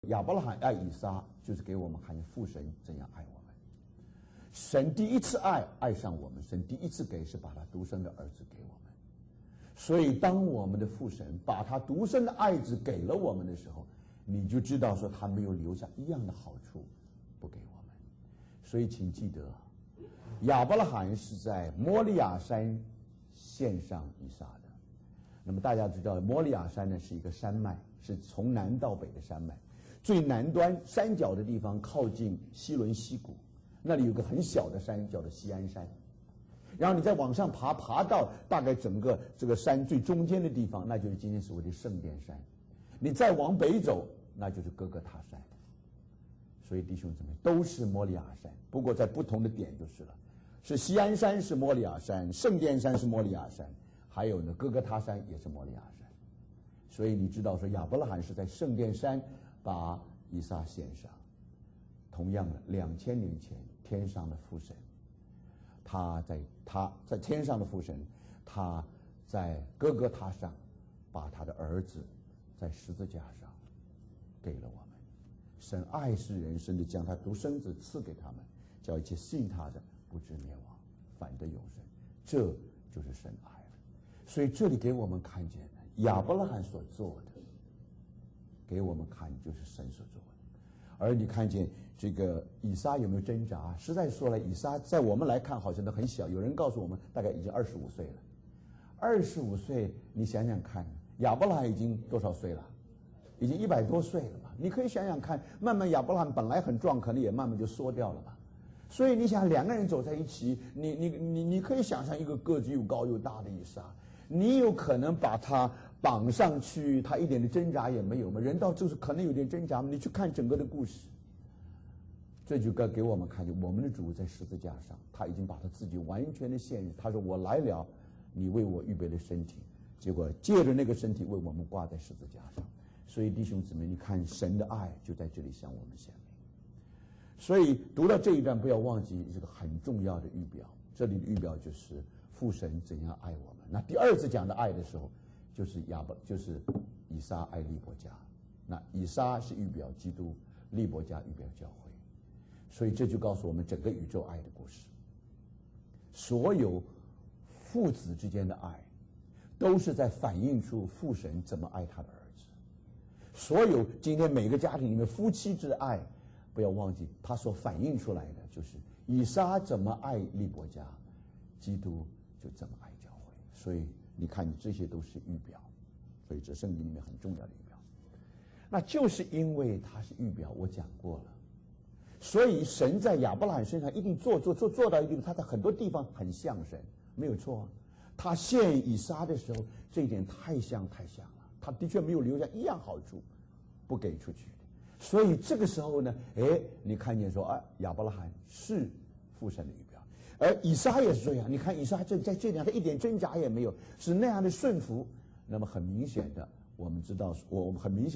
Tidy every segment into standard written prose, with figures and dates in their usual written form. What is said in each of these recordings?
亚伯拉罕爱以撒，就是给我们看见父神怎样爱我们。神第一次爱上我们，神第一次给是把他独生的儿子给我们。所以当我们的父神把他独生的爱子给了我们的时候，你就知道说他没有留下一样的好处不给我们。所以请记得，亚伯拉罕是在摩利亚山献上以撒的。那么大家知道摩利亚山呢是一个山脉，是从南到北的山脉，最南端山脚的地方靠近西伦溪谷，那里有个很小的山叫做锡安山，然后你再往上爬到大概整个这个山最中间的地方，那就是今天所谓的圣殿山。你再往北走，那就是哥哥他山。所以弟兄姊妹，都是摩利亚山，不过在不同的点就是了。是锡安山是摩利亚山，圣殿山是摩利亚山，还有呢哥哥他山也是摩利亚山。所以你知道说亚伯拉罕是在圣殿山把以撒献上。同样的，2000年前天上的父神，他在天上的父神，他在哥哥他上把他的儿子在十字架上给了我们。神爱世人，甚至将他独生子赐给他们，叫一切信他的不至灭亡，反得永生。这就是神爱了。所以这里给我们看见亚伯拉罕所做的，给我们看就是神所做的。而你看见这个以撒有没有挣扎？实在说来，以撒在我们来看好像都很小，有人告诉我们大概已经25岁了。25岁，你想想看，亚伯拉罕已经多少岁了？已经100多岁了吧？你可以想想看，慢慢亚伯拉罕本来很壮，可能也慢慢就缩掉了吧。所以你想，两个人走在一起，你可以想象一个个子又高又大的以撒，你有可能把他绑上去，他一点的挣扎也没有吗？人道就是可能有点挣扎吗？你去看整个的故事，这就该给我们看见我们的主在十字架上，他已经把他自己完全的献上。他说：“我来了，你为我预备的身体。”结果借着那个身体为我们挂在十字架上。所以弟兄姊妹，你看神的爱就在这里向我们显明。所以读到这一段，不要忘记这个很重要的预表。这里的预表就是父神怎样爱我们。那第二次讲的爱的时候，就是以撒爱利伯家。那以撒是预表基督，利伯家预表教会。所以这就告诉我们整个宇宙爱的故事。所有父子之间的爱，都是在反映出父神怎么爱他的儿子。所有今天每个家庭里面夫妻之爱，不要忘记他所反映出来的就是以撒怎么爱利伯家，基督就怎么爱教会。所以你看，你这些都是预表，所以这圣经里面很重要的预表。那就是因为它是预表，我讲过了，所以神在亚伯拉罕身上一定做到一定，他在很多地方很像神，没有错。他献以撒的时候，这一点太像了，他的确没有留下一样好处不给出去的。所以这个时候呢，你看见说亚伯拉罕是父神的预表，而以撒也是这样。你看以撒在这点他一点挣扎也没有，是那样的顺服。那么很明显的，我们知道说，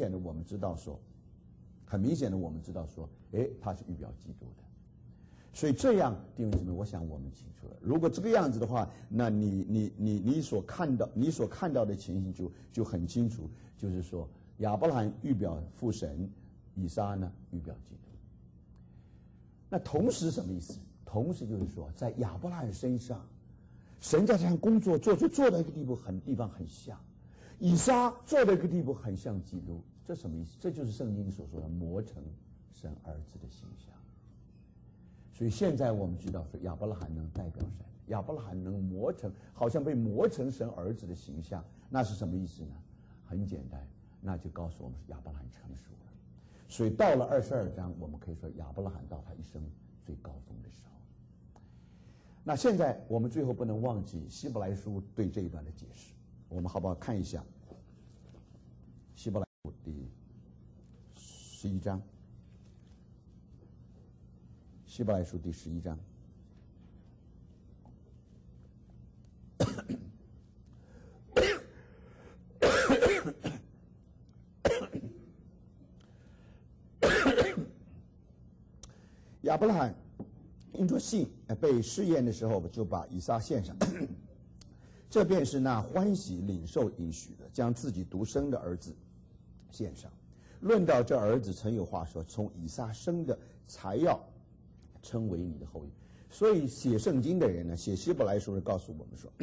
他是预表基督的。所以这样，弟兄姊妹，我想我们清楚了。如果这个样子的话，那你所看到的情形就很清楚，就是说亚伯拉罕预表父神，以撒呢预表基督。那同时什么意思？同时就是说，在亚伯拉罕身上，神在这样工作做到一个地方很像，以撒做到一个地步很像基督。这什么意思？这就是圣经所说的磨成神儿子的形象。所以现在我们知道说亚伯拉罕能代表神，亚伯拉罕能磨成，好像被磨成神儿子的形象，那是什么意思呢？很简单，那就告诉我们是亚伯拉罕成熟了。所以到了22章，我们可以说亚伯拉罕到他一生最高峰的时候。那现在我们最后不能忘记希伯来书对这一段的解释，我们好不好看一下希伯来书第11章。希伯来书第11章，亚伯拉罕因着信被试验的时候，就把以撒献上，这便是那欢喜领受应许的，将自己独生的儿子献上。 论到这儿子，曾有话说：从以撒生的，才要称为你的后裔。所以写圣经的人呢，写希伯来书告诉我们说，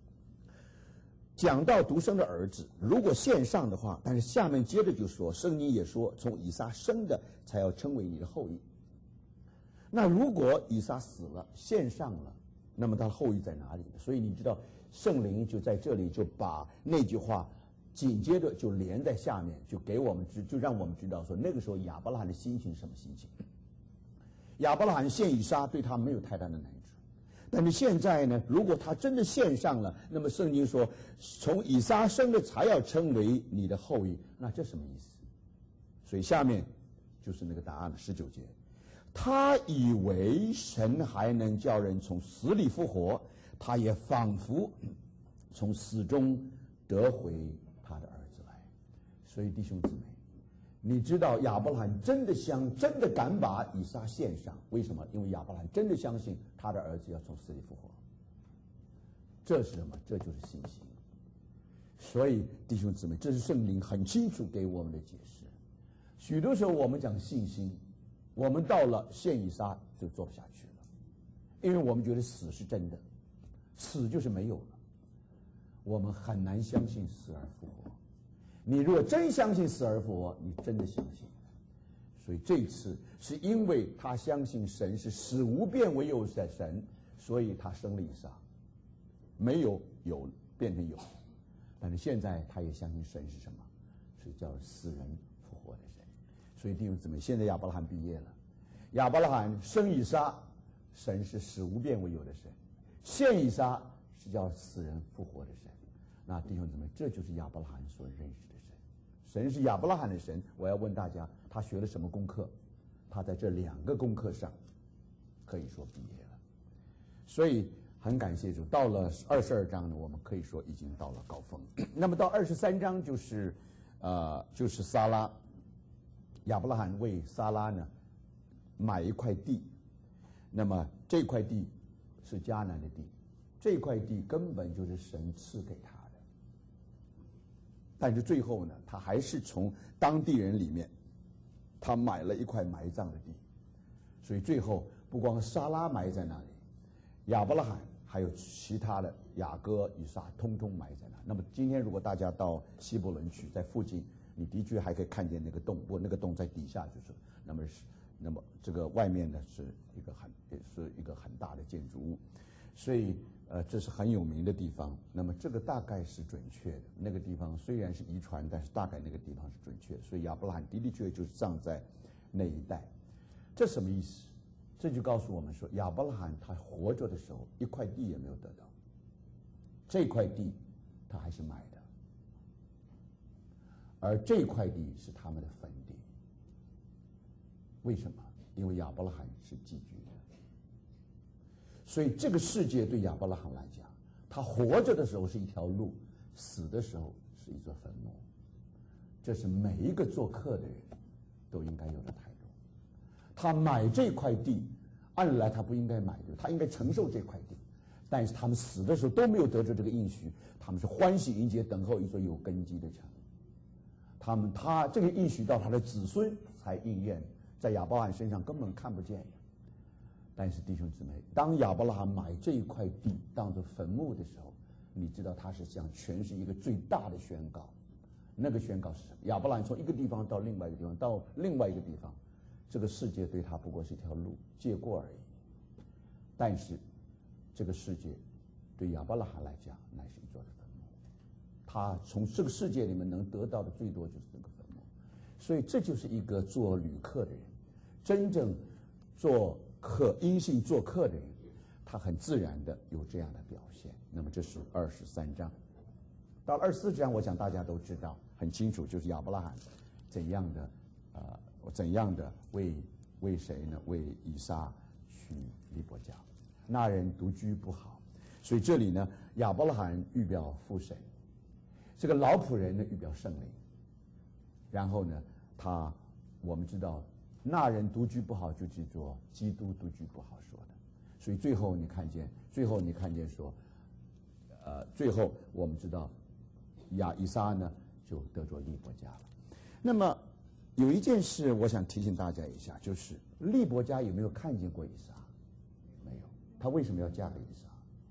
讲到独生的儿子，如果献上的话，但是下面接着就说，圣经也说，从以撒生的，才要称为你的后裔。那如果以撒死了，献上了，那么他的后裔在哪里呢？所以你知道，圣灵就在这里就把那句话紧接着就连在下面，就给我们就让我们知道说，那个时候亚伯拉罕的心情是什么心情。亚伯拉罕献以撒对他没有太大的难处，但是现在呢，如果他真的献上了，那么圣经说从以撒生的才要称为你的后裔，那这什么意思？所以下面就是那个答案了，19节。他以为神还能叫人从死里复活，他也仿佛从死中得回他的儿子来。所以弟兄姊妹，你知道亚伯拉罕真的敢把以撒献上，为什么？因为亚伯拉罕真的相信他的儿子要从死里复活。这是什么？这就是信心。所以弟兄姊妹，这是圣灵很清楚给我们的解释。许多时候我们讲信心，我们到了献以撒就做不下去了，因为我们觉得死是真的，死就是没有了，我们很难相信死而复活。你如果真相信死而复活，你真的相信。所以这一次是因为他相信神是使无变为有的神，所以他生了以撒，没有变成有。但是现在他也相信神是什么？是叫死人复活的神。所以弟兄姊妹，现在亚伯拉罕毕业了，亚伯拉罕生以撒，神是使无变为有的神；献以撒是叫死人复活的神。那弟兄姊妹，这就是亚伯拉罕所认识的神。神是亚伯拉罕的神。我要问大家，他学了什么功课？他在这2个功课上可以说毕业了。所以很感谢主，到了22章呢，我们可以说已经到了高峰。那么到23章就是撒拉，亚伯拉罕为撒拉呢买一块地，那么这块地是迦南的地，这块地根本就是神赐给他的，但是最后呢，他还是从当地人里面，他买了一块埋葬的地，所以最后不光撒拉埋在那里，亚伯拉罕还有其他的雅各、以撒通通埋在那。那么今天如果大家到希伯伦去，在附近，你的确还可以看见那个洞，不过那个洞在底下就是，那么这个外面呢是一个很大的建筑物，所以这是很有名的地方。那么这个大概是准确的，那个地方虽然是遗传，但是大概那个地方是准确的。所以亚伯拉罕的确就是葬在那一带。这什么意思？这就告诉我们说，亚伯拉罕他活着的时候一块地也没有得到，这块地他还是买的，而这块地是他们的坟地。为什么？因为亚伯拉罕是寄居的，所以这个世界对亚伯拉罕来讲，他活着的时候是一条路，死的时候是一座坟墓。这是每一个做客的人都应该有的态度。他买这块地，按来他不应该买的，他应该承受这块地，但是他们死的时候都没有得着这个应许，他们是欢喜迎接，等候一座有根基的城。他这个应许到他的子孙才应验，在亚伯拉罕身上根本看不见。但是弟兄姊妹，当亚伯拉罕买这一块地当作坟墓的时候，你知道他是向全是一个最大的宣告。那个宣告是什么？亚伯拉罕从一个地方到另外一个地方，到另外一个地方，这个世界对他不过是一条路，借过而已。但是这个世界对亚伯拉罕来讲乃是一座的坟墓，他从这个世界里面能得到的最多就是这个坟墓。所以这就是一个做旅客的人，真正做客因信做客的人，他很自然的有这样的表现。那么这是23章。到了24章，我想大家都知道很清楚，就是亚伯拉罕怎样的为谁呢？为以撒娶利伯家。那人独居不好，所以这里呢，亚伯拉罕预表父神，这个老仆人呢预表圣灵。然后呢，我们知道那人独居不好，就记作基督独居不好说的。所以最后你看见说，最后我们知道以撒呢就得着利伯家了。那么有一件事我想提醒大家一下，就是利伯家有没有看见过以撒？没有。他为什么要嫁给以撒？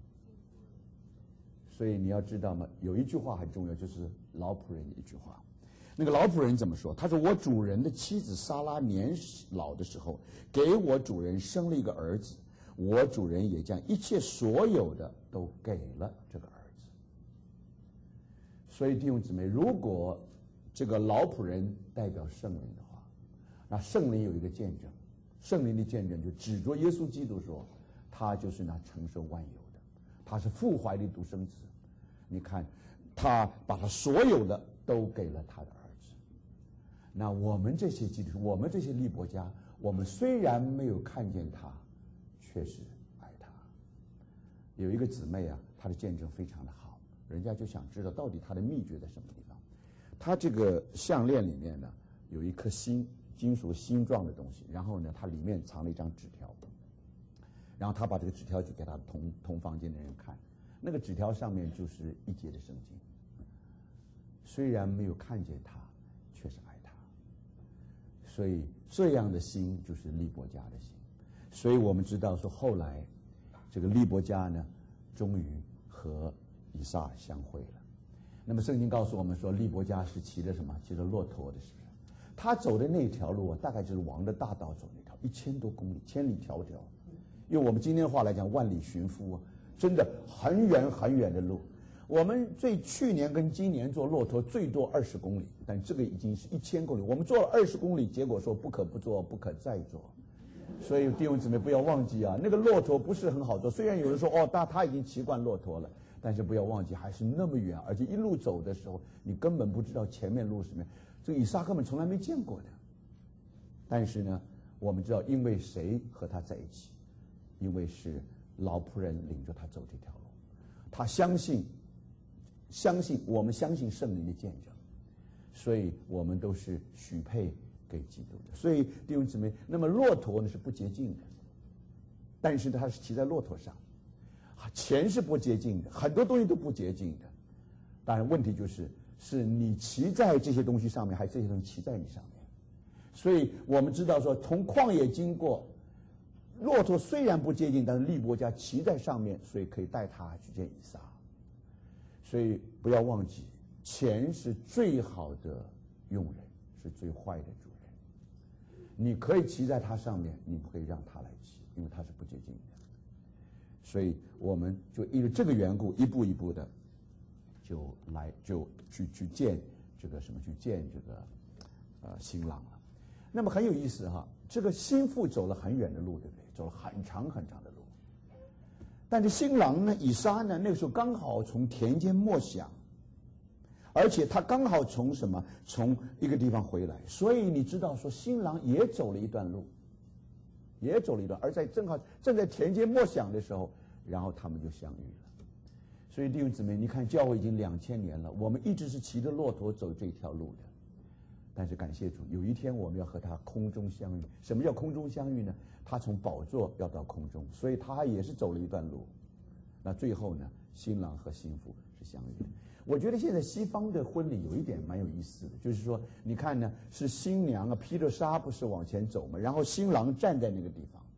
所以你要知道嘛，有一句话很重要，就是老仆人的一句话。那个老仆人怎么说？他说：“我主人的妻子撒拉年老的时候，给我主人生了一个儿子，我主人也将一切所有的都给了这个儿子。”所以弟兄姊妹，如果这个老仆人代表圣灵的话，那圣灵有一个见证，圣灵的见证就指着耶稣基督说，他就是那承受万有的，他是父怀的独生子。你看，他把他所有的都给了他的儿子。那我们这些基督徒，我们这些利伯家，我们虽然没有看见他，确实爱他。有一个姊妹啊，她的见证非常的好，人家就想知道到底她的秘诀在什么地方。她这个项链里面呢，有一颗心，金属心状的东西，然后呢，它里面藏了一张纸条，然后她把这个纸条就给她同房间的人看。那个纸条上面就是一节的圣经，虽然没有看见他，却是爱他。所以这样的心就是利伯家的心。所以我们知道说，后来这个利伯家呢，终于和以撒相会了。那么圣经告诉我们说，利伯家是骑着什么？骑着骆驼的，是不是？他走的那条路啊，大概就是王的大道走那条，1000多公里，千里迢迢。用我们今天的话来讲，万里寻夫啊。真的很远很远的路，我们去年跟今年坐骆驼最多20公里，但这个已经是1000公里。我们坐了20公里，结果说不可不坐，不可再坐。所以弟兄姊妹不要忘记啊，那个骆驼不是很好坐。虽然有人说哦，他已经习惯骆驼了，但是不要忘记还是那么远，而且一路走的时候，你根本不知道前面路是什么样。这个以撒根本从来没见过的。但是呢，我们知道因为谁和他在一起，因为是老仆人领着他走这条路，他相信我们相信圣灵的见证，所以我们都是许配给基督的。所以弟兄姊妹，那么骆驼呢是不洁净的，但是他是骑在骆驼上，钱是不洁净的，很多东西都不洁净的。当然问题是你骑在这些东西上面，还是这些东西骑在你上面。所以我们知道说，从旷野经过，骆驼虽然不接近，但是利伯家骑在上面，所以可以带他去见以撒。所以不要忘记，钱是最好的用人，是最坏的主人。你可以骑在他上面，你不可以让他来骑，因为他是不接近的。所以我们就因为这个缘故，一步一步的就去见这个什么，去见这个新郎了。那么很有意思哈，这个新妇走了很远的路，对不对？走了很长很长的路。但是新郎呢，以撒呢，那个时候刚好从田间默想，而且他刚好从一个地方回来，所以你知道说新郎也走了一段路，而正好正在田间默想的时候，然后他们就相遇了。所以弟兄姊妹，你看教会已经2000年了，我们一直是骑着骆驼走这条路的。但是感谢主，有一天我们要和他空中相遇。什么叫空中相遇呢？他从宝座要到空中，所以他也是走了一段路。那最后呢，新郎和新妇是相遇的。我觉得现在西方的婚礼有一点蛮有意思的，就是说你看呢，是新娘啊披着纱不是往前走嘛，然后新郎站在那个地方，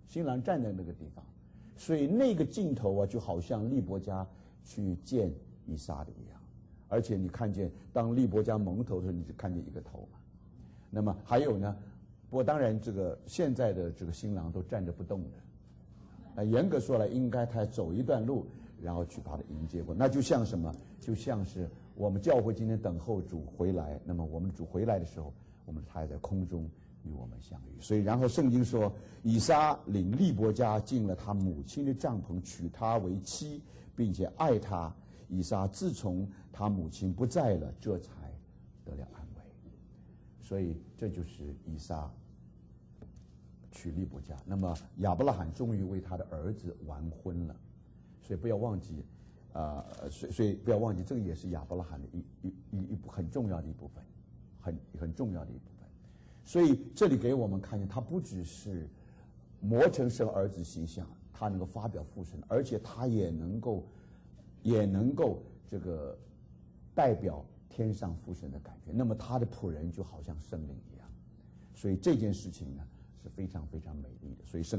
所以那个镜头啊，就好像利伯家去见以撒的一样。而且你看见，当利伯家蒙头的时候，你只看见一个头嘛。那么还有呢，不过当然这个现在的这个新郎都站着不动的。严格说来，应该他走一段路，然后去把他迎接过。那就像什么？就像是我们教会今天等候主回来。那么我们主回来的时候，他也在空中与我们相遇。所以然后圣经说，以撒领利伯家进了他母亲的帐篷，娶她为妻，并且爱她。以撒自从他母亲不在了，这才得了安慰。所以这就是以撒娶利伯家。那么亚伯拉罕终于为他的儿子完婚了。所以不要忘记，所以不要忘记，这个也是亚伯拉罕的一很重要的一部分，很重要的一部分。所以这里给我们看见，他不只是磨成神儿子形象，他能够发表父神，而且他也能够这个代表天上父神的感觉，那么他的仆人就好像生灵一样。所以这件事情呢是非常非常美丽的。所以圣